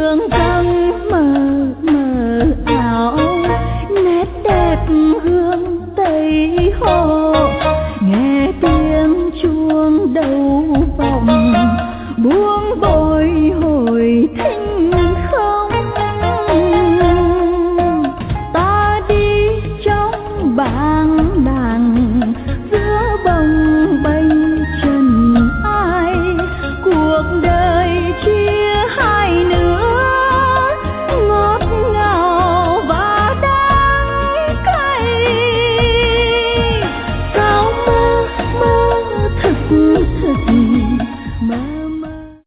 đường vắng mờ mờ ảo, nét đẹp hương Tây Hồ, nghe tiếng chuông đầu vọng buông bồi hồi thinh không. Ta đi trong bảng